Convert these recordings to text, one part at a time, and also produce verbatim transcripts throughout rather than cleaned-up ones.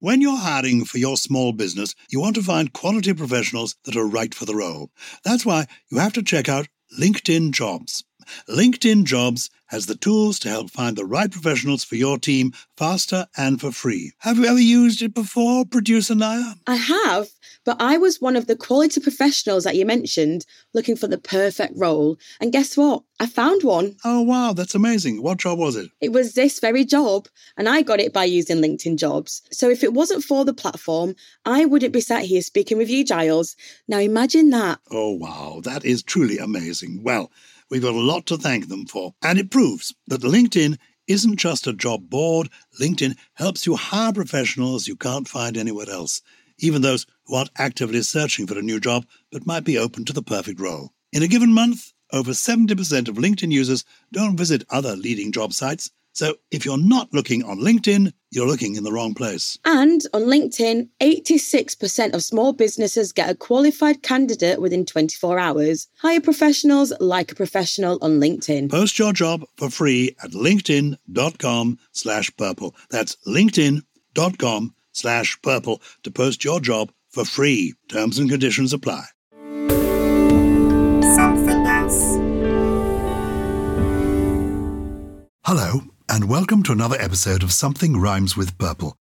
When you're hiring for your small business, you want to find quality professionals that are right for the role. That's why you have to check out LinkedIn Jobs. LinkedIn Jobs has the tools to help find the right professionals for your team faster and for free. Have you ever used it before, Producer Naya? I have, but I was one of the quality professionals that you mentioned looking for the perfect role. And guess what? I found one. Oh, wow, that's amazing. What job was it? It was this very job, and I got it by using LinkedIn Jobs. So if it wasn't for the platform, I wouldn't be sat here speaking with you, Giles. Now imagine that. Oh, wow, that is truly amazing. Well, we've got a lot to thank them for. And it proves that LinkedIn isn't just a job board. LinkedIn helps you hire professionals you can't find anywhere else, even those who aren't actively searching for a new job but might be open to the perfect role. In a given month, over seventy percent of LinkedIn users don't visit other leading job sites. So if you're not looking on LinkedIn, you're looking in the wrong place. And on LinkedIn, eighty-six percent of small businesses get a qualified candidate within twenty-four hours. Hire professionals like a professional on LinkedIn. Post your job for free at linkedin.com slash purple. That's linkedin.com slash purple to post your job for free. Terms and conditions apply. Something else. Hello, and welcome to another episode of Something Rhymes with Purple.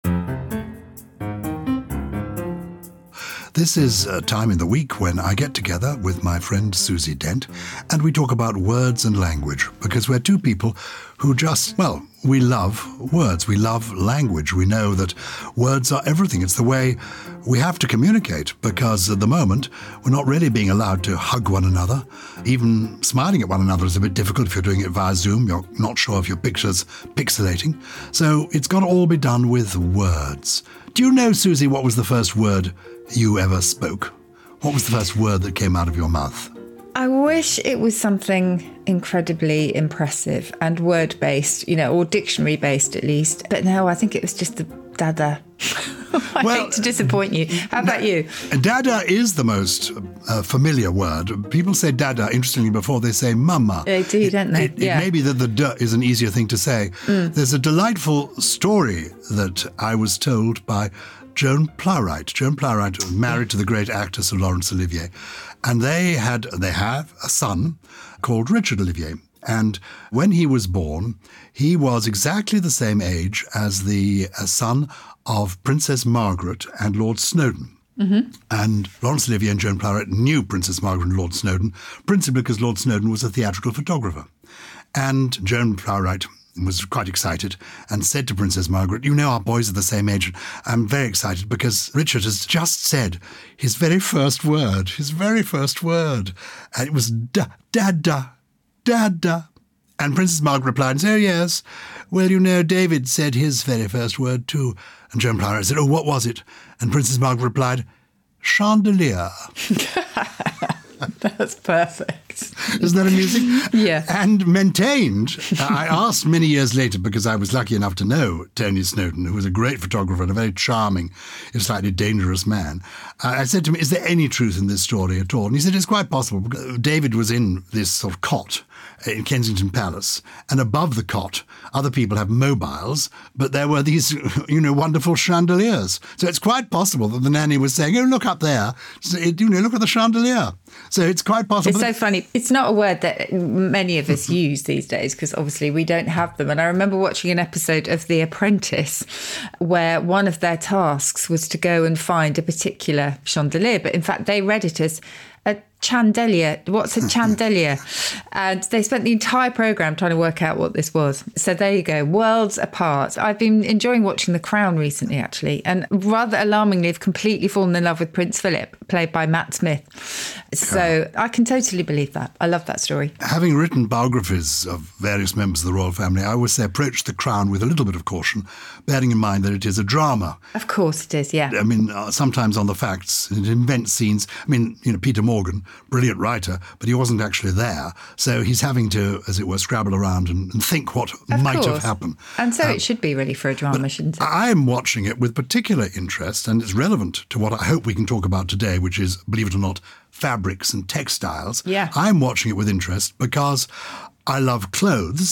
This is a time in the week when I get together with my friend Susie Dent and we talk about words and language, because we're two people who just, well, we love words. We love language. We know that words are everything. It's the way we have to communicate, because at the moment we're not really being allowed to hug one another. Even smiling at one another is a bit difficult if you're doing it via Zoom. You're not sure if your picture's pixelating. So it's got to all be done with words. Do you know, Susie, what was the first word you ever spoke? What was the first word that came out of your mouth? I wish it was something incredibly impressive and word-based, you know, or dictionary-based at least. But no, I think it was just the dada. I well, hate to disappoint you. How about you? Dada is the most uh, familiar word. People say dada, interestingly, before they say mama. They do, don't they? It, yeah. It may be that the d is an easier thing to say. Mm. There's a delightful story that I was told by Joan Plowright. Joan Plowright was married to the great actor Sir Laurence Olivier. And they had, they have a son called Richard Olivier. And when he was born, he was exactly the same age as the uh, son of Princess Margaret and Lord Snowdon. Mm-hmm. And Laurence Olivier and Joan Plowright knew Princess Margaret and Lord Snowdon, principally because Lord Snowdon was a theatrical photographer. And Joan Plowright was quite excited and said to Princess Margaret, you know, our boys are the same age. I'm very excited because Richard has just said his very first word, his very first word. And it was da, dada, dada. And Princess Margaret replied, oh, yes. Well, you know, David said his very first word too. And Joan Plowright said, oh, what was it? And Princess Margaret replied, chandelier. That's perfect. Isn't that amusing? Yeah. And maintained, uh, I asked many years later, because I was lucky enough to know Tony Snowdon, who was a great photographer and a very charming, if slightly dangerous man. Uh, I said to him, is there any truth in this story at all? And he said, it's quite possible. Because David was in this sort of cot in Kensington Palace, and above the cot, other people have mobiles, but there were these, you know, wonderful chandeliers. So it's quite possible that the nanny was saying, oh, look up there. So, you know, look at the chandelier. So it's quite possible. It's so funny. It's not a word that many of us use these days because obviously we don't have them. And I remember watching an episode of The Apprentice where one of their tasks was to go and find a particular chandelier. But in fact, they read it as a chandelier. What's a chandelier? And they spent the entire programme trying to work out what this was. So there you go, worlds apart. I've been enjoying watching The Crown recently, actually, and rather alarmingly have completely fallen in love with Prince Philip, played by Matt Smith. So I can totally believe that. I love that story. Having written biographies of various members of the royal family, I always say approach The Crown with a little bit of caution, bearing in mind that it is a drama. Of course it is, yeah. I mean, uh, sometimes on the facts, it invents scenes. I mean, you know, Peter Morgan, brilliant writer, but he wasn't actually there. So he's having to, as it were, scrabble around and, and think what of might course. have happened. And so um, it should be really for a drama, shouldn't it? I'm watching it with particular interest, and it's relevant to what I hope we can talk about today, which is, believe it or not, fabrics and textiles. Yeah. I'm watching it with interest because I love clothes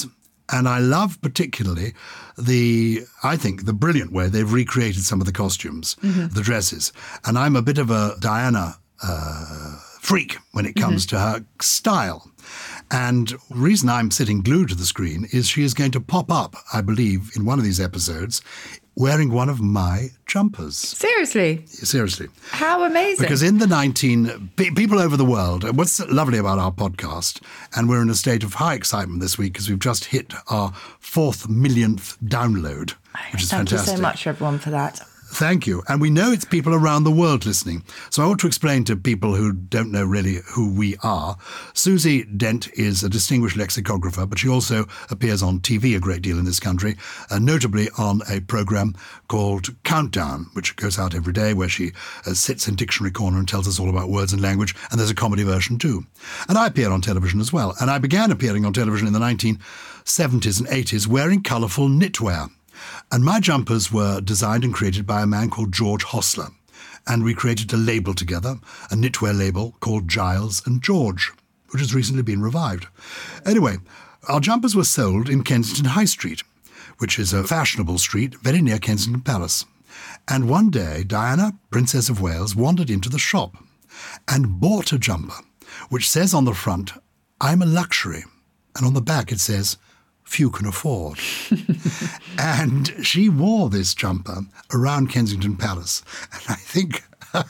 And I love particularly the, I think, the brilliant way they've recreated some of the costumes, mm-hmm. the dresses. And I'm a bit of a Diana uh, freak when it comes mm-hmm. to her style. And the reason I'm sitting glued to the screen is she is going to pop up, I believe, in one of these episodes, wearing one of my jumpers. Seriously? Seriously. How amazing. Because in the nineteen... People over the world, what's lovely about our podcast, and we're in a state of high excitement this week because we've just hit our fourth millionth download, which is Thank fantastic. Thank you so much, everyone, for that. Thank you. And we know it's people around the world listening. So I want to explain to people who don't know really who we are. Susie Dent is a distinguished lexicographer, but she also appears on T V a great deal in this country, uh, notably on a programme called Countdown, which goes out every day, where she uh, sits in Dictionary Corner and tells us all about words and language. And there's a comedy version too. And I appear on television as well. And I began appearing on television in the nineteen seventies and eighties wearing colourful knitwear. And my jumpers were designed and created by a man called George Hostler. And we created a label together, a knitwear label called Giles and George, which has recently been revived. Anyway, our jumpers were sold in Kensington High Street, which is a fashionable street very near Kensington Palace. And one day, Diana, Princess of Wales, wandered into the shop and bought a jumper, which says on the front, "I'm a luxury." And on the back it says, "Few can afford." And she wore this jumper around Kensington Palace. And I think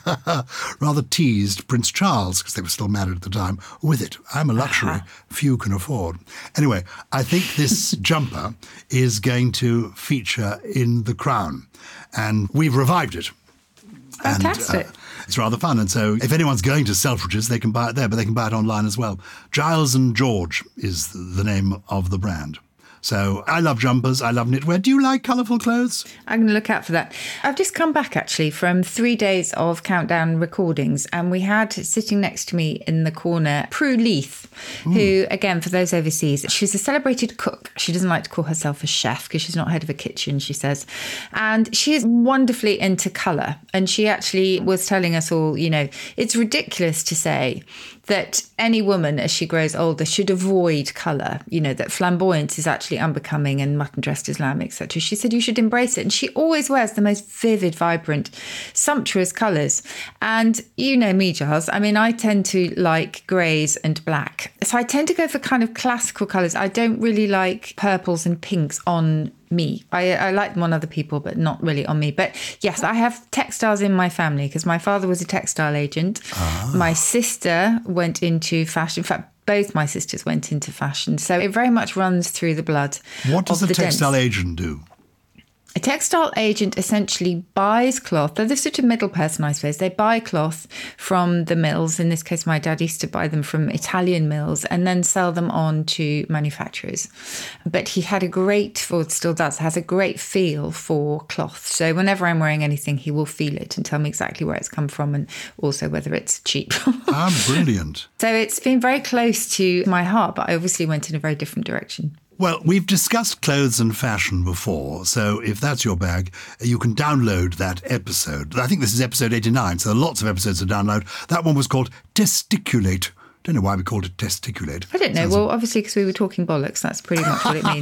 rather teased Prince Charles, because they were still married at the time, with it. "I'm a luxury, uh-huh. few can afford." Anyway, I think this jumper is going to feature in The Crown. And we've revived it. Fantastic. And, uh, it's rather fun. And so if anyone's going to Selfridges, they can buy it there, but they can buy it online as well. Giles and George is the name of the brand. So I love jumpers. I love knitwear. Do you like colourful clothes? I'm going to look out for that. I've just come back, actually, from three days of Countdown recordings, and we had sitting next to me in the corner Prue Leith, mm. who, again, for those overseas, she's a celebrated cook. She doesn't like to call herself a chef because she's not head of a kitchen, she says. And she is wonderfully into colour. And she actually was telling us all, you know, it's ridiculous to say that any woman, as she grows older, should avoid colour, you know, that flamboyance is actually unbecoming and mutton dressed as lamb, et cetera. She said you should embrace it. And she always wears the most vivid, vibrant, sumptuous colours. And you know me, Giles, I mean, I tend to like greys and black. So I tend to go for kind of classical colours. I don't really like purples and pinks on me. I, I like them on other people, but not really on me. But yes, I have textiles in my family because my father was a textile agent. Ah. My sister went into fashion. In fact, both my sisters went into fashion. So it very much runs through the blood. What does a textile dents. agent do? A textile agent essentially buys cloth. They're the sort of middle person, I suppose. They buy cloth from the mills. In this case, my dad used to buy them from Italian mills and then sell them on to manufacturers. But he had a great, or still does, has a great feel for cloth. So whenever I'm wearing anything, he will feel it and tell me exactly where it's come from and also whether it's cheap. Ah, brilliant. So it's been very close to my heart, but I obviously went in a very different direction. Well, we've discussed clothes and fashion before, so if that's your bag, you can download that episode. I think this is episode eighty-nine, so there are lots of episodes to download. That one was called Testiculate. Don't know why we called it Testiculate. I don't know. Sounds well, obviously because we were talking bollocks. That's pretty much what it means.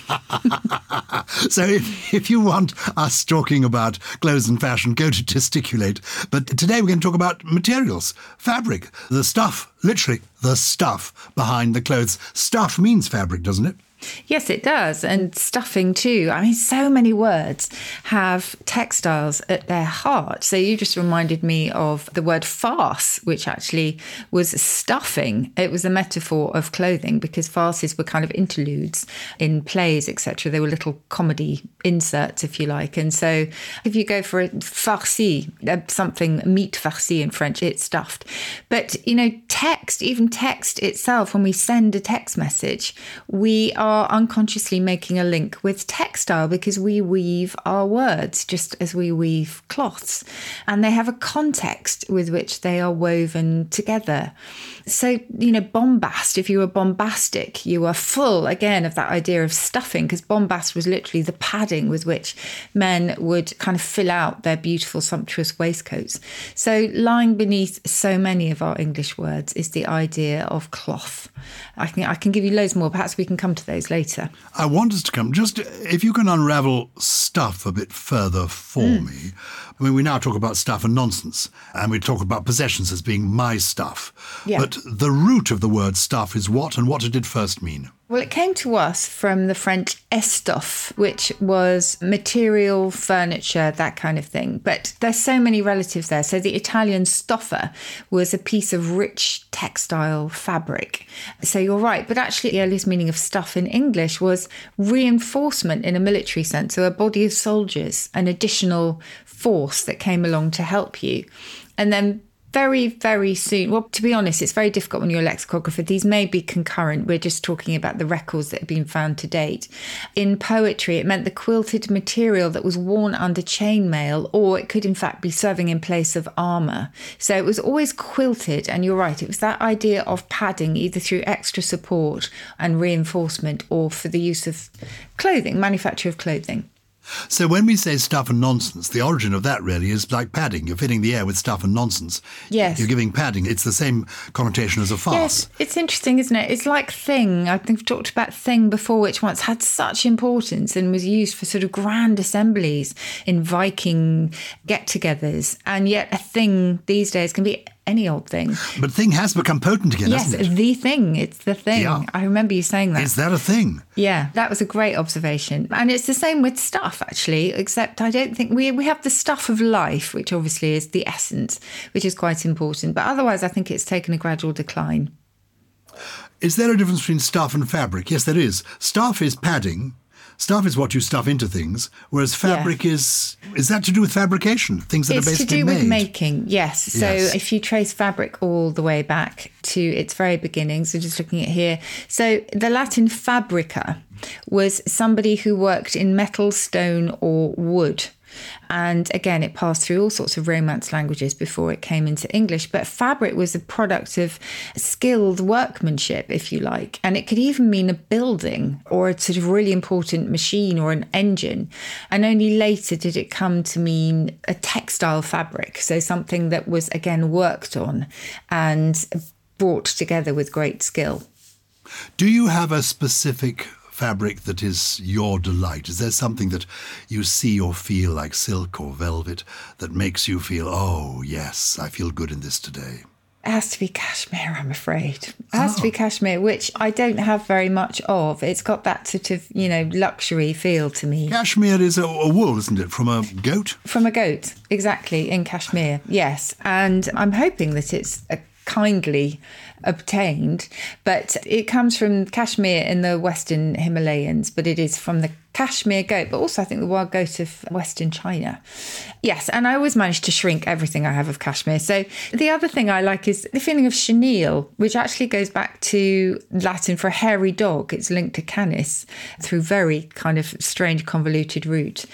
So if, if you want us talking about clothes and fashion, go to Testiculate. But today we're going to talk about materials, fabric, the stuff, literally the stuff behind the clothes. Stuff means fabric, doesn't it? Yes, it does. And stuffing too. I mean, so many words have textiles at their heart. So you just reminded me of the word farce, which actually was stuffing. It was a metaphor of clothing because farces were kind of interludes in plays, et cetera. They were little comedy inserts, if you like. And so if you go for a farci, something meat farci in French, it's stuffed. But, you know, text, even text itself, when we send a text message, we are are unconsciously making a link with textile because we weave our words just as we weave cloths, and they have a context with which they are woven together. So, you know, bombast, if you were bombastic, you were full again of that idea of stuffing, because bombast was literally the padding with which men would kind of fill out their beautiful, sumptuous waistcoats. So lying beneath so many of our English words is the idea of cloth. I can I can give you loads more. Perhaps we can come to those years later. I want us to come, just if you can unravel stuff a bit further for mm. me. I mean, we now talk about stuff and nonsense, and we talk about possessions as being my stuff. Yeah. But the root of the word stuff is what, and what did it first mean? Well, it came to us from the French estoffe, which was material, furniture, that kind of thing. But there's so many relatives there. So the Italian stoffa was a piece of rich textile fabric. So you're right. But actually, the earliest meaning of stuff in English was reinforcement in a military sense. So a body of soldiers, an additional force that came along to help you. And then very, very soon. Well, to be honest, it's very difficult when you're a lexicographer. These may be concurrent. We're just talking about the records that have been found to date. In poetry, it meant the quilted material that was worn under chainmail, or it could in fact be serving in place of armour. So it was always quilted. And you're right, it was that idea of padding, either through extra support and reinforcement, or for the use of clothing, manufacture of clothing. So when we say stuff and nonsense, the origin of that really is like padding. You're filling the air with stuff and nonsense. Yes. You're giving padding. It's the same connotation as a farce. Yes, it's interesting, isn't it? It's like thing. I think I've talked about thing before, which once had such importance and was used for sort of grand assemblies in Viking get-togethers. And yet a thing these days can be any old thing. But thing has become potent again, yes, hasn't it? Yes, the thing. It's the thing. Yeah. I remember you saying that. Is that a thing? Yeah, that was a great observation. And it's the same with stuff, actually, except I don't think we we have the stuff of life, which obviously is the essence, which is quite important. But otherwise, I think it's taken a gradual decline. Is there a difference between stuff and fabric? Yes, there is. Stuff is padding. Stuff is what you stuff into things, whereas fabric yeah. is, is that to do with fabrication? Things that it's are basically made? It's to do with making, yes. So yes. if you trace fabric all the way back to its very beginnings, so just looking at here. So the Latin fabrica was somebody who worked in metal, stone or wood. And again, it passed through all sorts of Romance languages before it came into English. But fabric was a product of skilled workmanship, if you like. And it could even mean a building or a sort of really important machine or an engine. And only later did it come to mean a textile fabric. So something that was, again, worked on and brought together with great skill. Do you have a specific fabric that is your delight? Is there something that you see or feel like silk or velvet that makes you feel, oh, yes, I feel good in this today? It has to be cashmere, I'm afraid. It has oh. to be cashmere, which I don't have very much of. It's got that sort of, you know, luxury feel to me. Cashmere is a, a wool, isn't it, from a goat? From a goat, exactly, in cashmere, yes. And I'm hoping that it's a kindly obtained, but it comes from cashmere in the Western Himalayas, but it is from the cashmere goat, but also I think the wild goat of Western China. Yes, and I always manage to shrink everything I have of cashmere. So the other thing I like is the feeling of chenille, which actually goes back to Latin for a hairy dog. It's linked to canis through very kind of strange convoluted route.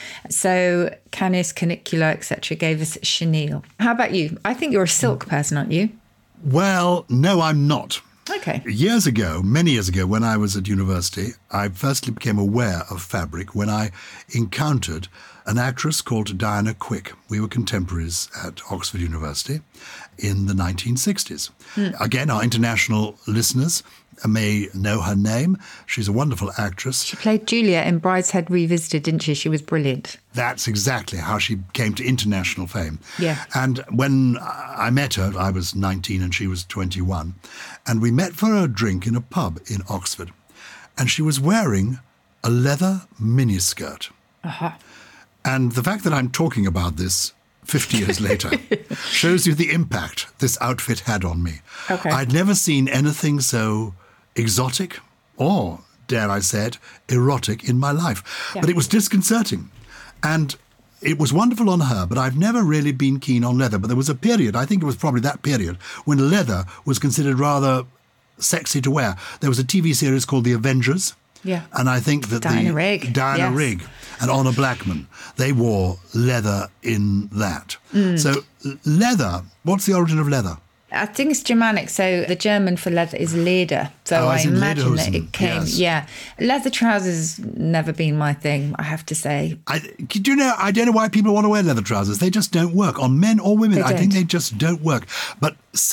So canis, canicula, et cetera gave us chenille. How about you? I think you're a silk person, aren't you? Well, no, I'm not. Okay. Years ago, many years ago, when I was at university, I firstly became aware of fabric when I encountered an actress called Diana Quick. We were contemporaries at Oxford University in the nineteen sixties. Mm. Again, our international listeners may know her name. She's a wonderful actress. She played Julia in Brideshead Revisited, didn't she? She was brilliant. That's exactly how she came to international fame. Yeah. And when I met her, I was nineteen and she was twenty-one. And we met for a drink in a pub in Oxford. And she was wearing a leather miniskirt. Uh-huh. And the fact that I'm talking about this fifty years later shows you the impact this outfit had on me. Okay. I'd never seen anything so exotic or, dare I say it, erotic in my life. Yeah. But it was disconcerting. And it was wonderful on her, but I've never really been keen on leather. But there was a period, I think it was probably that period, when leather was considered rather sexy to wear. There was a T V series called The Avengers. Yeah. And I think that Diana the Rigg. Diana yes. Rigg and Honor Blackman, they wore leather in that. Mm. So leather, what's the origin of leather? I think it's Germanic, so the German for leather is Leder. So oh, I imagine Lederhosen. that it came, yes. yeah. Leather trousers never been my thing, I have to say. I, do you know, I don't know why people want to wear leather trousers. They just don't work on men or women. I think they just don't work. But silk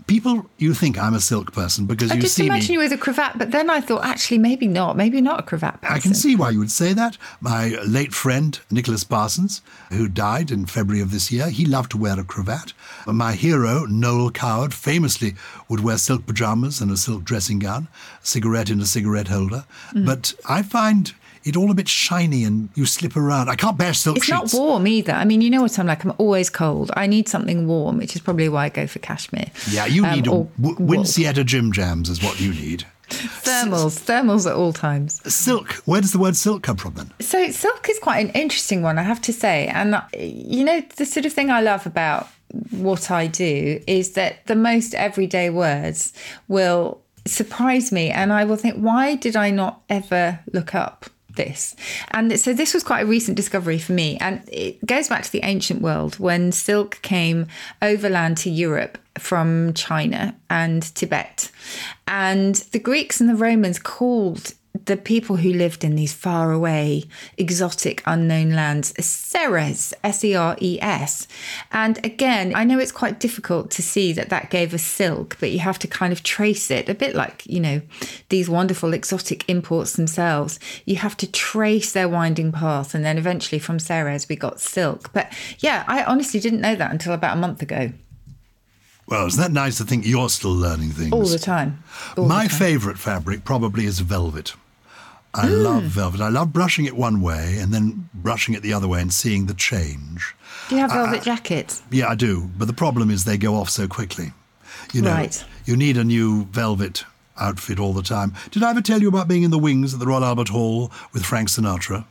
people, you think I'm a silk person because I you just see imagine me. you with a cravat, but then I thought, actually, maybe not. Maybe not a cravat person. I can see why you would say that. My late friend, Nicholas Parsons, who died in February of this year, he loved to wear a cravat. My hero, Noel Coward, famously would wear silk pajamas and a silk dressing gown, a cigarette in a cigarette holder. Mm. But I find it all a bit shiny and you slip around. I can't bear silk it's sheets. It's not warm either. I mean, you know what I'm like. I'm always cold. I need something warm, which is probably why I go for cashmere. Yeah, you need um, a w- Wincietta Jim Jams is what you need. Thermals. Thermals at all times. Silk. Where does the word silk come from then? So silk is quite an interesting one, I have to say. And, you know, the sort of thing I love about what I do is that the most everyday words will surprise me. And I will think, why did I not ever look up this? And so this was quite a recent discovery for me, and it goes back to the ancient world when silk came overland to Europe from China and Tibet, and the Greeks and the Romans called the people who lived in these faraway, exotic, unknown lands Seres, S E R E S. And again, I know it's quite difficult to see that that gave us silk, but you have to kind of trace it, a bit like, you know, these wonderful exotic imports themselves. You have to trace their winding path, and then eventually from Seres we got silk. But yeah, I honestly didn't know that until about a month ago. Well, isn't that nice to think you're still learning things? All the time. All My the time. favourite fabric probably is velvet. I mm. love velvet. I love brushing it one way and then brushing it the other way and seeing the change. Do you have velvet uh, jackets? Yeah, I do. But the problem is they go off so quickly. You know, right. You need a new velvet outfit all the time. Did I ever tell you about being in the wings at the Royal Albert Hall with Frank Sinatra?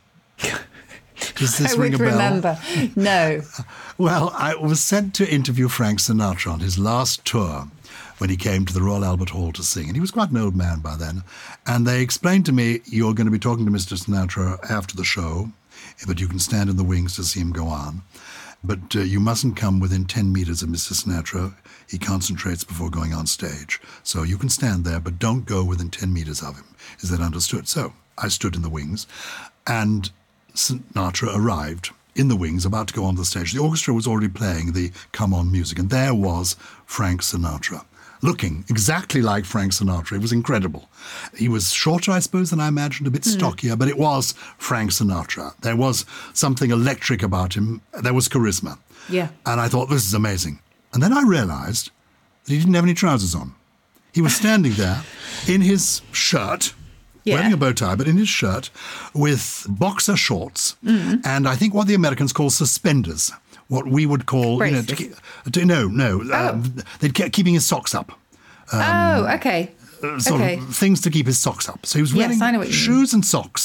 Does this I ring a would bell? remember. No. Well, I was sent to interview Frank Sinatra on his last tour when he came to the Royal Albert Hall to sing. And he was quite an old man by then. And they explained to me, you're going to be talking to Mister Sinatra after the show, but you can stand in the wings to see him go on. But uh, you mustn't come within ten metres of Mister Sinatra. He concentrates before going on stage. So you can stand there, but don't go within ten metres of him. Is that understood? So I stood in the wings, and Sinatra arrived in the wings, about to go on the stage. The orchestra was already playing the Come On music, and there was Frank Sinatra, looking exactly like Frank Sinatra. It was incredible. He was shorter, I suppose, than I imagined, a bit mm. stockier, but it was Frank Sinatra. There was something electric about him. There was charisma. Yeah. And I thought, this is amazing. And then I realised that he didn't have any trousers on. He was standing there in his shirt, yeah. wearing a bow tie, but in his shirt, with boxer shorts, mm. and I think what the Americans call suspenders, what we would call, you know, to keep, to, no, no, oh. um, they'd keep keeping his socks up. Um, oh, okay. Uh, sort okay. of things to keep his socks up. So he was wearing yes, I know what you shoes mean. and socks.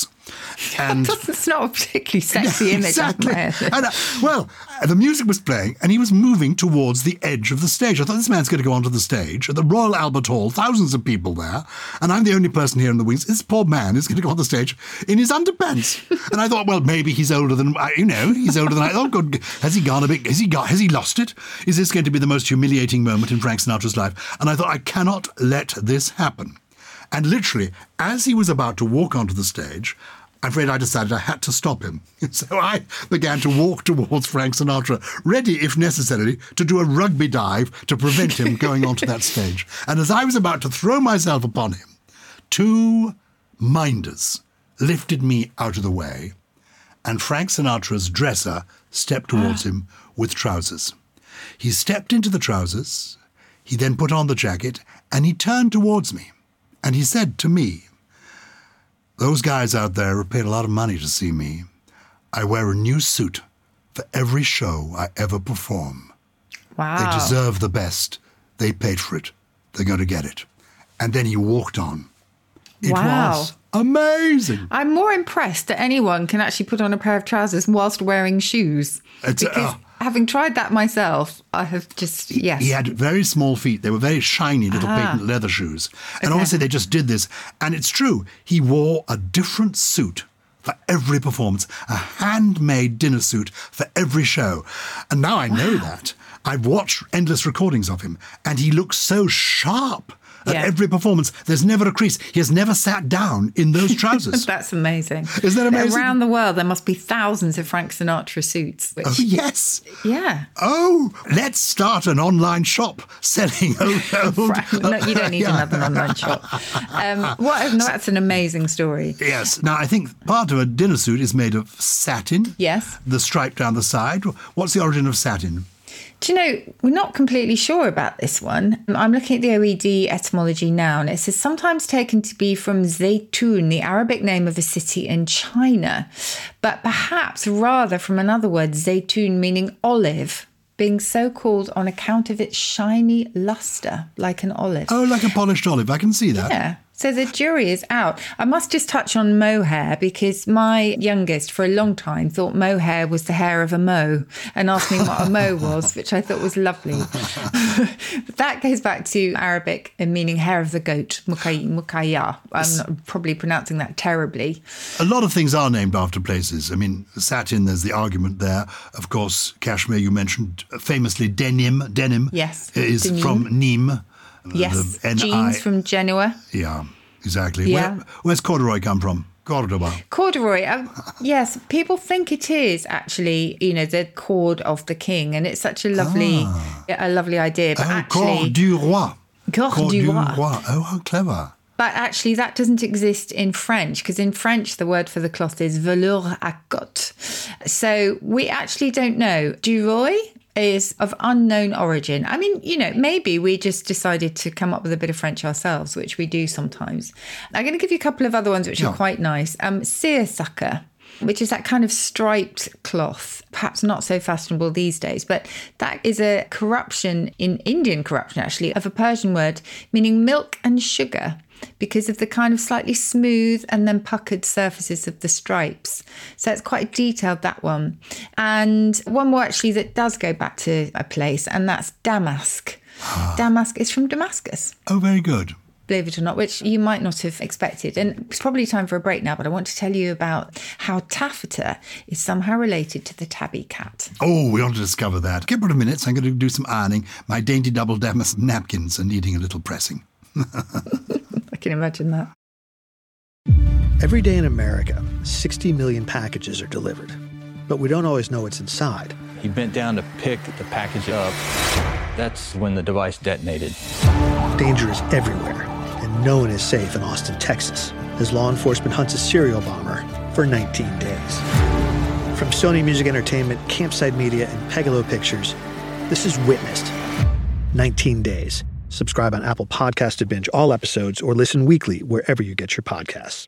And it's not a particularly sexy yeah, image. Exactly. And, uh, well, the music was playing and he was moving towards the edge of the stage. I thought, this man's going to go onto the stage at the Royal Albert Hall, thousands of people there, and I'm the only person here in the wings. This poor man is going to go on the stage in his underpants. And I thought, well, maybe he's older than, you know, he's older than I. Oh, God, has he gone a bit, has he got, has he lost it? Is this going to be the most humiliating moment in Frank Sinatra's life? And I thought, I cannot let this happen. And literally, as he was about to walk onto the stage, I'm afraid I decided I had to stop him. So I began to walk towards Frank Sinatra, ready, if necessary, to do a rugby dive to prevent him going onto that stage. And as I was about to throw myself upon him, two minders lifted me out of the way, and Frank Sinatra's dresser stepped towards ah. him with trousers. He stepped into the trousers, he then put on the jacket, and he turned towards me. And he said to me, those guys out there have paid a lot of money to see me. I wear a new suit for every show I ever perform. Wow. They deserve the best. They paid for it. They're going to get it. And then he walked on. It wow. was amazing. I'm more impressed that anyone can actually put on a pair of trousers whilst wearing shoes. It's, because uh, having tried that myself, I have just, yes. He had very small feet. They were very shiny little ah. patent leather shoes. And okay. obviously they just did this. And it's true. He wore a different suit for every performance, a handmade dinner suit for every show. And now I know wow. that. I've watched endless recordings of him, and he looks so sharp At Yeah. every performance, there's never a crease. He has never sat down in those trousers. That's amazing. Isn't that amazing? Around the world, there must be thousands of Frank Sinatra suits. Which, Oh, yes. yeah. Oh, let's start an online shop selling old... old Frank, no, you don't need Yeah. another online shop. Um, what? No, that's an amazing story. Yes. Now, I think part of a dinner suit is made of satin. Yes. The stripe down the side. What's the origin of satin? Do you know, we're not completely sure about this one. I'm looking at the O E D etymology now, and it says sometimes taken to be from Zaytun, the Arabic name of a city in China, but perhaps rather from another word, Zaytun, meaning olive, being so called on account of its shiny luster, like an olive. Oh, like a polished olive. I can see that. Yeah. So the jury is out. I must just touch on mohair because my youngest for a long time thought mohair was the hair of a mow and asked me what a mow was, which I thought was lovely. But that goes back to Arabic and meaning hair of the goat, mukay- mukaya. I'm not probably pronouncing that terribly. A lot of things are named after places. I mean, satin, there's the argument there. Of course, cashmere, you mentioned famously denim. Denim Yes, is denim. from Nîmes. Yes, The N I jeans from Genoa. Yeah, exactly. Yeah. Where, where's corduroy come from? Cordoba. Corduroy, um, yes, people think it is actually, you know, the cord of the king, and it's such a lovely, Ah. a lovely idea. But Oh, actually, corps du roi. Corps Corps du du roi. roi. Oh, how clever. But actually, that doesn't exist in French, because in French, the word for the cloth is velours à cotte. So we actually don't know. Du roi is of unknown origin. I mean, you know, maybe we just decided to come up with a bit of French ourselves, which we do sometimes. I'm going to give you a couple of other ones which Yeah. are quite nice. Um, seersucker, which is that kind of striped cloth, perhaps not so fashionable these days, but that is a corruption, in Indian corruption actually, of a Persian word meaning milk and sugar, because of the kind of slightly smooth and then puckered surfaces of the stripes. So it's quite detailed, that one. And one more actually that does go back to a place, and that's damask. Damask is from Damascus, Oh, very good. believe it or not, which you might not have expected. And it's probably time for a break now, but I want to tell you about how taffeta is somehow related to the tabby cat. Oh, we want to discover that. A couple of minutes, I'm going to do some ironing. My dainty double damask napkins are needing a little pressing. I can imagine that. Every day in America, sixty million packages are delivered, but we don't always know what's inside. He bent down to pick the package up. That's when the device detonated. Danger is everywhere, and no one is safe in Austin, Texas, as law enforcement hunts a serial bomber for nineteen days. From Sony Music Entertainment, Campside Media, and Pegalo Pictures, this is Witnessed. nineteen days. Subscribe on Apple Podcasts to binge all episodes or listen weekly wherever you get your podcasts.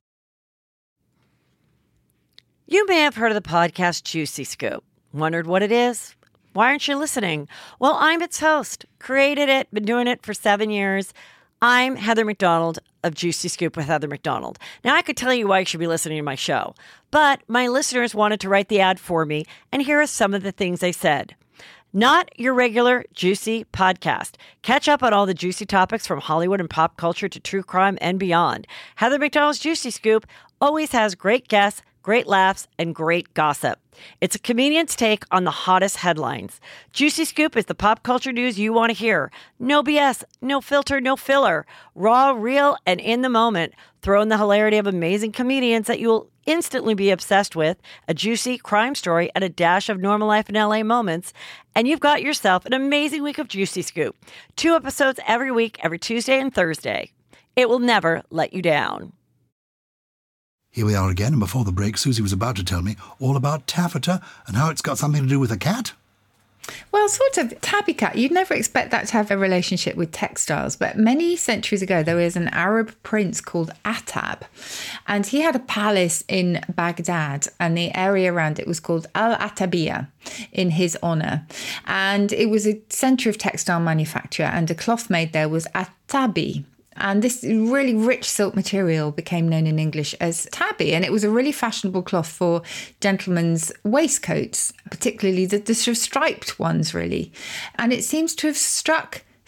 You may have heard of the podcast Juicy Scoop. Wondered what it is? Why aren't you listening? Well, I'm its host. Created it, been doing it for seven years. I'm Heather McDonald of Juicy Scoop with Heather McDonald. Now, I could tell you why you should be listening to my show, but my listeners wanted to write the ad for me, and here are some of the things they said. Not your regular juicy podcast. Catch up on all the juicy topics from Hollywood and pop culture to true crime and beyond. Heather McDonald's Juicy Scoop always has great guests, great laughs, and great gossip. It's a comedian's take on the hottest headlines. Juicy Scoop is the pop culture news you want to hear. No B S, no filter, no filler. Raw, real, and in the moment. Throw in the hilarity of amazing comedians that you will instantly be obsessed with, a juicy crime story, and a dash of normal life in L A moments, and you've got yourself an amazing week of Juicy Scoop. Two episodes every week, every Tuesday and Thursday. It will never let you down. Here we are again, and before the break, Susie was about to tell me all about taffeta and how it's got something to do with a cat. Well, sort of. Tabby cat, you'd never expect that to have a relationship with textiles, but many centuries ago there was an Arab prince called Attab, and he had a palace in Baghdad, and the area around it was called Al-Atabiyah in his honour, and it was a centre of textile manufacture, and a cloth made there was Attabi. And this really rich silk material became known in English as tabby. And it was a really fashionable cloth for gentlemen's waistcoats, particularly the, the sort of striped ones, really. And it seems to have struck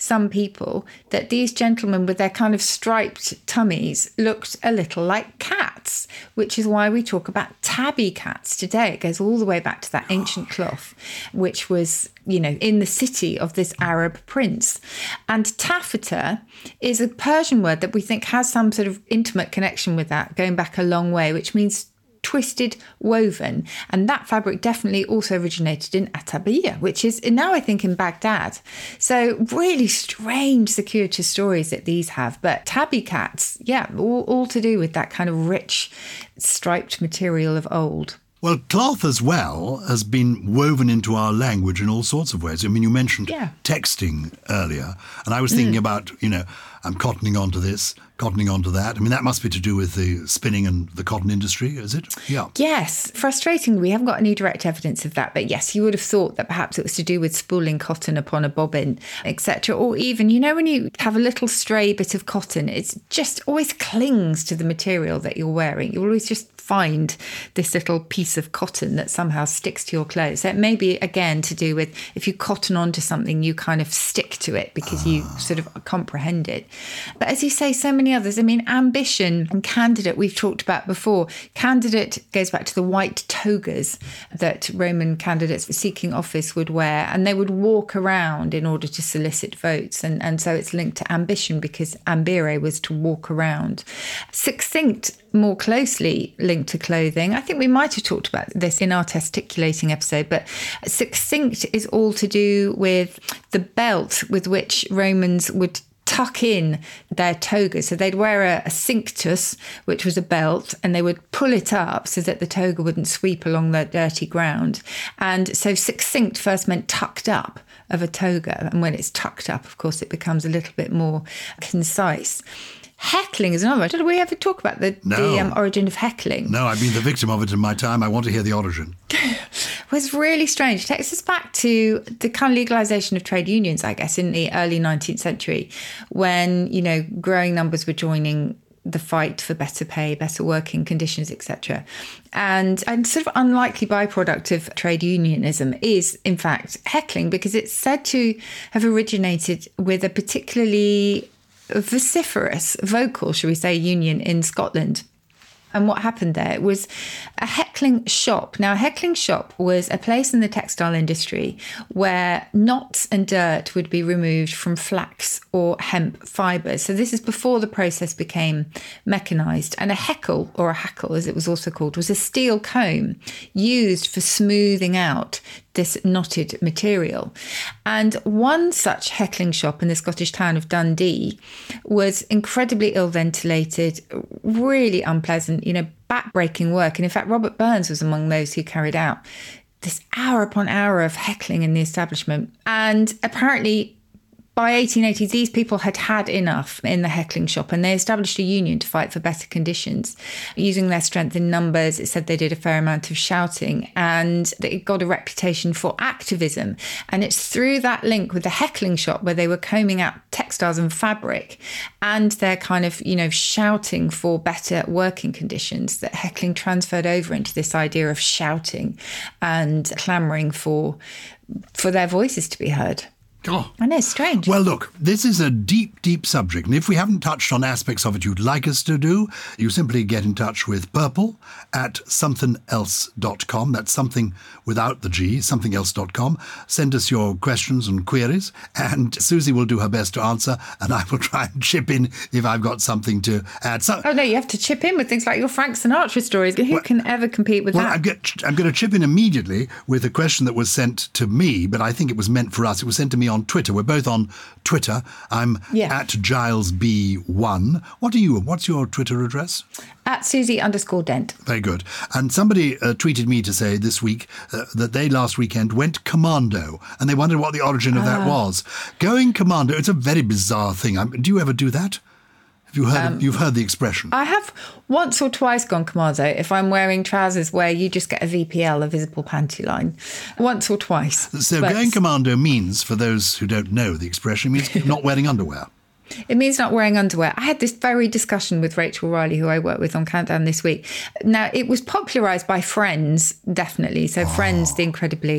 some people that these gentlemen with their kind of striped tummies looked a little like cats, which is why we talk about tabby cats today. It goes all the way back to that ancient cloth, which was, you know, in the city of this Arab prince. And taffeta is a Persian word that we think has some sort of intimate connection with that, going back a long way, which means twisted, woven. And that fabric definitely also originated in Atabiya, which is now, I think, in Baghdad. So really strange circuitous stories that these have. But tabby cats, yeah, all, all to do with that kind of rich, striped material of old. Well, cloth as well has been woven into our language in all sorts of ways. I mean, you mentioned yeah. texting earlier, and I was thinking mm. about, you know, I'm cottoning onto this, cottoning onto that. I mean, that must be to do with the spinning and the cotton industry, is it? Yeah. Yes. Frustratingly, we haven't got any direct evidence of that. But yes, you would have thought that perhaps it was to do with spooling cotton upon a bobbin, et cetera. Or even, you know, when you have a little stray bit of cotton, it just always clings to the material that you're wearing. You always just find this little piece of cotton that somehow sticks to your clothes. So it may be, again, to do with if you cotton onto something, you kind of stick to it because you sort of comprehend it. But as you say, so many others. I mean, ambition and candidate, we've talked about before. Candidate goes back to the white togas that Roman candidates seeking office would wear, and they would walk around in order to solicit votes. And, and so it's linked to ambition because ambire was to walk around. Succinct, more closely linked to clothing. I think we might have talked about this in our testiculating episode, but succinct is all to do with the belt with which Romans would tuck in their toga. So they'd wear a, a cinctus, which was a belt, and they would pull it up so that the toga wouldn't sweep along the dirty ground. And so succinct first meant tucked up of a toga. And when it's tucked up, of course, it becomes a little bit more concise. Heckling is another one. Did we ever talk about the, no. the um, origin of heckling? No, I've been the victim of it in my time. I want to hear the origin. Well, it's really strange. It takes us back to the kind of legalisation of trade unions, I guess, in the early nineteenth century, when, you know, growing numbers were joining the fight for better pay, better working conditions, et cetera. And a sort of unlikely byproduct of trade unionism is, in fact, heckling, because it's said to have originated with a particularly vociferous, vocal, shall we say, union in Scotland. And what happened there was a heckling shop. Now, a heckling shop was a place in the textile industry where knots and dirt would be removed from flax or hemp fibres. So this is before the process became mechanised. And a heckle, or a hackle as it was also called, was a steel comb used for smoothing out this knotted material. And one such heckling shop in the Scottish town of Dundee was incredibly ill ventilated, really unpleasant, you know, back-breaking work. And in fact, Robert Burns was among those who carried out this hour upon hour of heckling in the establishment. And apparently, by eighteen eighty, these people had had enough in the heckling shop, and they established a union to fight for better conditions. Using their strength in numbers, it said they did a fair amount of shouting, and it got a reputation for activism. And it's through that link with the heckling shop where they were combing out textiles and fabric and their kind of, you know, shouting for better working conditions that heckling transferred over into this idea of shouting and clamouring for for their voices to be heard. Oh. I know, it's strange. Well, look, this is a deep, deep subject. And if we haven't touched on aspects of it you'd like us to do, you simply get in touch with Purple at something else dot com. That's something without the G, something else dot com. Send us your questions and queries, and Susie will do her best to answer, and I will try and chip in if I've got something to add. So, oh, no, you have to chip in with things like your Frank Sinatra stories. Who well, can ever compete with well, that? I'm, get, I'm going to chip in immediately with a question that was sent to me, but I think it was meant for us. It was sent to me on Twitter. We're both on Twitter. I'm yeah. at Giles B one. What are you? What's your Twitter address? At Susie underscore Dent. Very good. And somebody uh, tweeted me to say this week uh, that they last weekend went commando, and they wondered what the origin of ah. that was. Going commando, it's a very bizarre thing. I mean, do you ever do that? Have you heard, um, you've heard the expression? I have once or twice gone commando if I'm wearing trousers where you just get a V P L, a visible panty line. Once or twice. So but going commando means, for those who don't know the expression, means not wearing underwear. It means not wearing underwear. I had this very discussion with Rachel Riley, who I work with on Countdown this week. Now, it was popularised by Friends, definitely. So oh. Friends, the incredibly,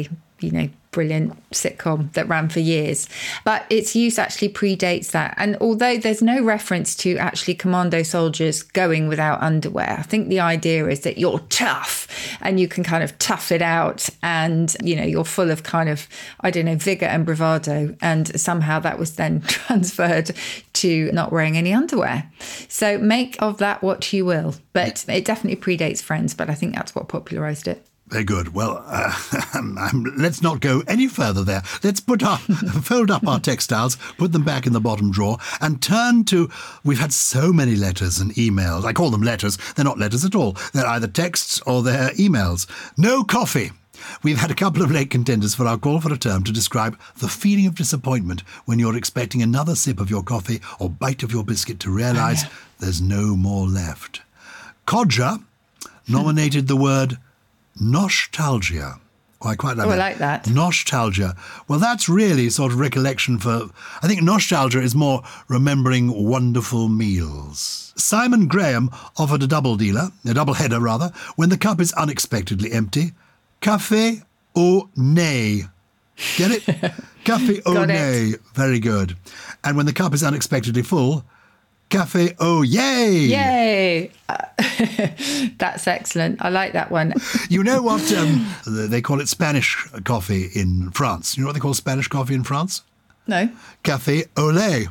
you know, brilliant sitcom that ran for years. But its use actually predates that. And although there's no reference to actually commando soldiers going without underwear, I think the idea is that you're tough and you can kind of tough it out and, you know, you're full of kind of, I don't know, vigor and bravado. And somehow that was then transferred to not wearing any underwear. So make of that what you will. But it definitely predates Friends, but I think that's what popularised it. Very good. Well, uh, um, let's not go any further there. Let's put our fold up our textiles, put them back in the bottom drawer, and turn to. We've had so many letters and emails. I call them letters. They're not letters at all. They're either texts or they're emails. No coffee. We've had a couple of late contenders for our call for a term to describe the feeling of disappointment when you're expecting another sip of your coffee or bite of your biscuit to realise there's no more left. Codger nominated the word nostalgia. Oh, I quite like oh, that. I like that. Nostalgia. Well, that's really sort of recollection for... I think nostalgia is more remembering wonderful meals. Simon Graham offered a double dealer, a double header rather, when the cup is unexpectedly empty. Café au nez. Get it? Café au nez. Very good. And when the cup is unexpectedly full, café au yay. Yay. Uh, that's excellent. I like that one. You know what um, they call it Spanish coffee in France? You know what they call Spanish coffee in France? No. Café au lait.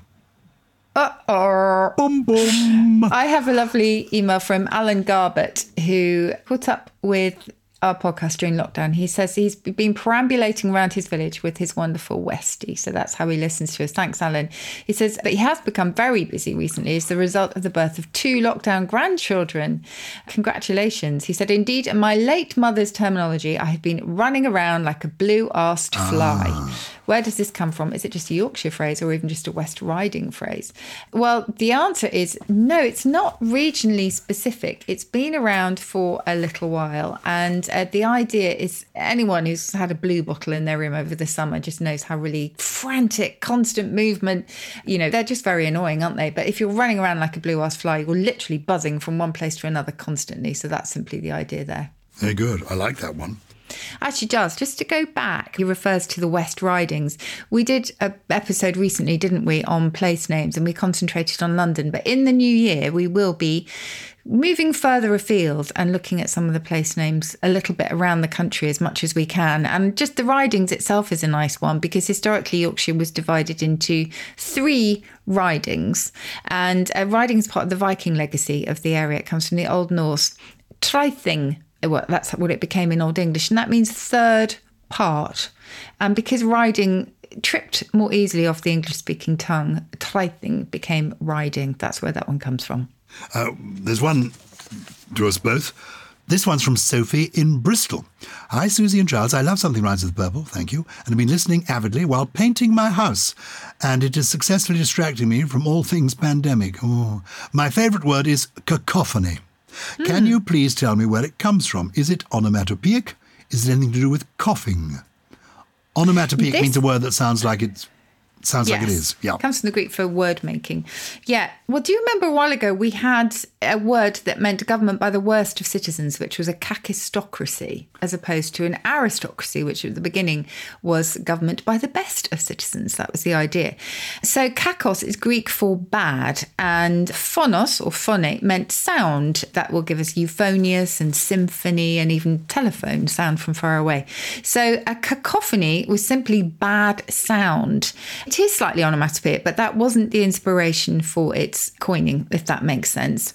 Uh-oh. Boom, boom. I have a lovely email from Alan Garbett who put up with our podcast during lockdown. He says he's been perambulating around his village with his wonderful Westie. So that's how he listens to us. Thanks, Alan. He says that he has become very busy recently as the result of the birth of two lockdown grandchildren. Congratulations. He said, indeed, in my late mother's terminology, I have been running around like a blue-arsed fly. Ah. Where does this come from? Is it just a Yorkshire phrase or even just a West Riding phrase? Well, the answer is no, it's not regionally specific. It's been around for a little while. And uh, the idea is anyone who's had a blue bottle in their room over the summer just knows how really frantic, constant movement, you know, they're just very annoying, aren't they? But if you're running around like a blue-ass fly, you're literally buzzing from one place to another constantly. So that's simply the idea there. Very good. I like that one. Actually does. Just to go back, he refers to the West Ridings. We did an episode recently, didn't we, on place names, and we concentrated on London. But in the new year, we will be moving further afield and looking at some of the place names a little bit around the country as much as we can. And just the Ridings itself is a nice one because historically Yorkshire was divided into three ridings. And a riding is part of the Viking legacy of the area. It comes from the Old Norse Trything. Well, that's what it became in Old English, and that means third part. And because riding tripped more easily off the English-speaking tongue, trything became riding. That's where that one comes from. Uh, there's one to us both. This one's from Sophie in Bristol. Hi, Susie and Charles. I love Something Rhymes with Purple, thank you, and have been listening avidly while painting my house, and it is successfully distracting me from all things pandemic. Oh. My favourite word is cacophony. Mm. Can you please tell me where it comes from? Is it onomatopoeic? Is it anything to do with coughing? Onomatopoeic this... means a word that sounds like it's Sounds yes. like it is. Yeah. It comes from the Greek for word making. Yeah. Well, do you remember a while ago we had a word that meant government by the worst of citizens, which was a kakistocracy, as opposed to an aristocracy, which at the beginning was government by the best of citizens. That was the idea. So kakos is Greek for bad, and phonos or phone meant sound. That will give us euphonious and symphony and even telephone, sound from far away. So a cacophony was simply bad sound. It is slightly onomatopoeic, but that wasn't the inspiration for its coining, if that makes sense.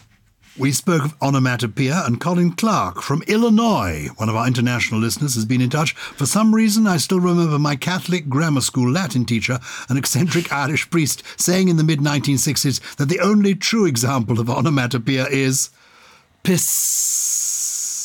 We spoke of onomatopoeia, and Colin Clark from Illinois, one of our international listeners, has been in touch. For some reason, I still remember my Catholic grammar school Latin teacher, an eccentric Irish priest, saying in the mid nineteen sixties that the only true example of onomatopoeia is piss.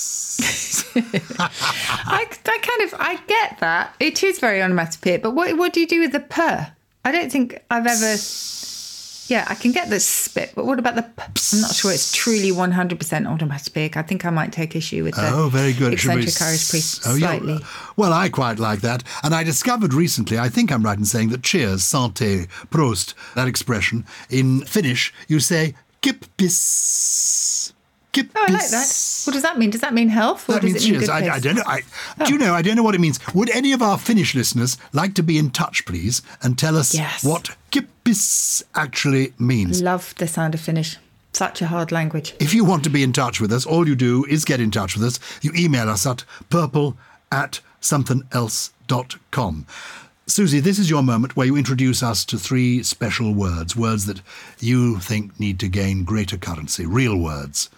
I, I kind of, I get that. It is very onomatopoeic, but what what do you do with the per? I don't think I've ever... Yeah, I can get the spit, but what about the p? I'm not sure it's truly one hundred percent onomatopoeic. I think I might take issue with the oh, very good. eccentric Irish priest oh, slightly. Yeah. Well, I quite like that. And I discovered recently, I think I'm right in saying that cheers, santé, prost, that expression, in Finnish, you say kip piss. Kippis. Oh, I like that. What does that mean? Does that mean health, or That does means it mean cheers. good I, taste? I don't know. I, Oh. Do you know? I don't know what it means. Would any of our Finnish listeners like to be in touch, please, and tell us Yes. what kippis actually means? Love the sound of Finnish. Such a hard language. If you want to be in touch with us, all you do is get in touch with us. You email us at purple at something else dot com. Susie, this is your moment where you introduce us to three special words, words that you think need to gain greater currency, real words.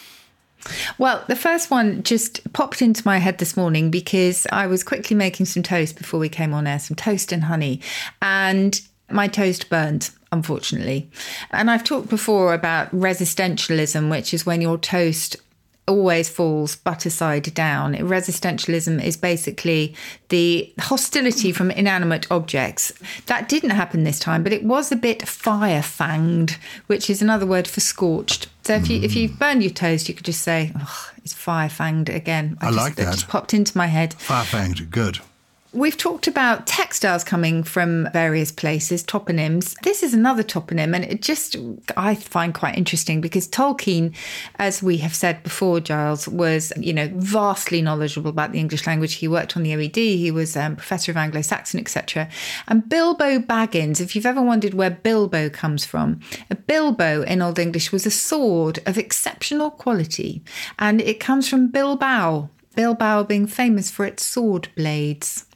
Well, the first one just popped into my head this morning because I was quickly making some toast before we came on air, some toast and honey, and my toast burned, unfortunately. And I've talked before about resistentialism, which is when your toast always falls butter side down. Resistentialism is basically the hostility from inanimate objects. That didn't happen this time, but it was a bit fire-fanged, which is another word for scorched. So if you if you burn your toast, you could just say, oh, it's fire-fanged again. I just, like that. It just popped into my head. Fire-fanged, good. We've talked about textiles coming from various places, toponyms. This is another toponym, and it just, I find quite interesting because Tolkien, as we have said before, Giles, was, you know, vastly knowledgeable about the English language. He worked on the O E D, he was um, Professor of Anglo-Saxon, et cetera. And Bilbo Baggins, if you've ever wondered where Bilbo comes from, a Bilbo in Old English was a sword of exceptional quality, and it comes from Bilbao, Bilbao being famous for its sword blades.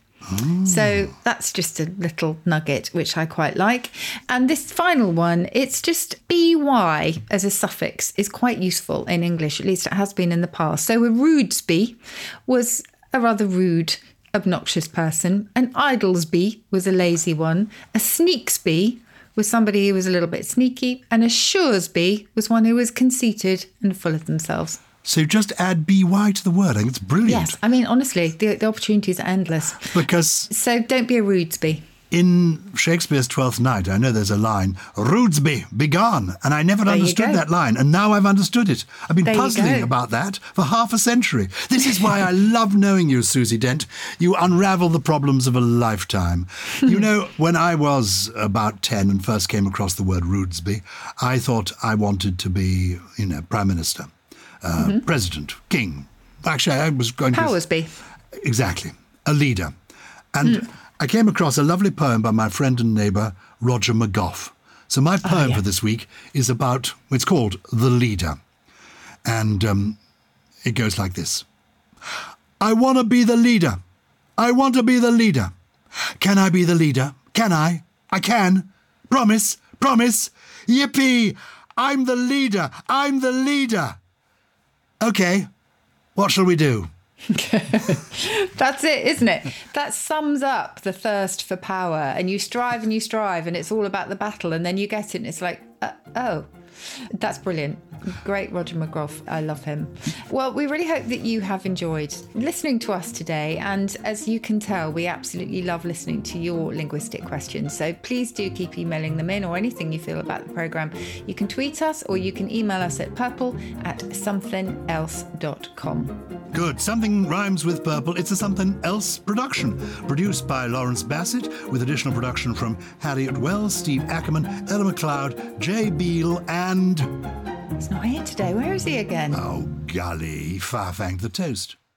So that's just a little nugget, which I quite like. And this final one, it's just by as a suffix is quite useful in English, at least it has been in the past. So a rudesby was a rather rude, obnoxious person. An idlesby was a lazy one. A sneaksby was somebody who was a little bit sneaky. And a suresby was one who was conceited and full of themselves. So just add by to the word. I think it's brilliant. Yes, I mean, honestly, the, the opportunities are endless. Because So don't be a rudesby. in Shakespeare's Twelfth Night, I know there's a line, Rudesby, begone. And I never There you understood go. that line. And now I've understood it. I've been There you puzzling go. about that for half a century. This is why I love knowing you, Susie Dent. You unravel the problems of a lifetime. You know, when I was about ten and first came across the word Rudesby, I thought I wanted to be, you know, Prime Minister. Uh, Mm-hmm. president, king. Actually, I was going Powersby. to... Exactly. A leader. And Hmm. I came across a lovely poem by my friend and neighbour, Roger McGough. So my poem Oh, yeah. for this week is about... It's called The Leader. And um, it goes like this. I want to be the leader. I want to be the leader. Can I be the leader? Can I? I can. Promise. Promise. Yippee. I'm the leader. I'm the leader. OK, what shall we do? That's it, isn't it? That sums up the thirst for power. And you strive and you strive, and it's all about the battle. And then you get it, and it's like, uh, oh, that's brilliant. Great Roger McGough. I love him. Well, we really hope that you have enjoyed listening to us today. And as you can tell, we absolutely love listening to your linguistic questions. So please do keep emailing them in, or anything you feel about the programme. You can tweet us, or you can email us at purple at something else dot com. Good. Something rhymes with purple. It's a Something Else production. Produced by Lawrence Bassett, with additional production from Harriet Wells, Steve Ackerman, Ella McLeod, Jay Beale, and... He's not here today. Where is he again? Oh, golly, he far-fanged the toast.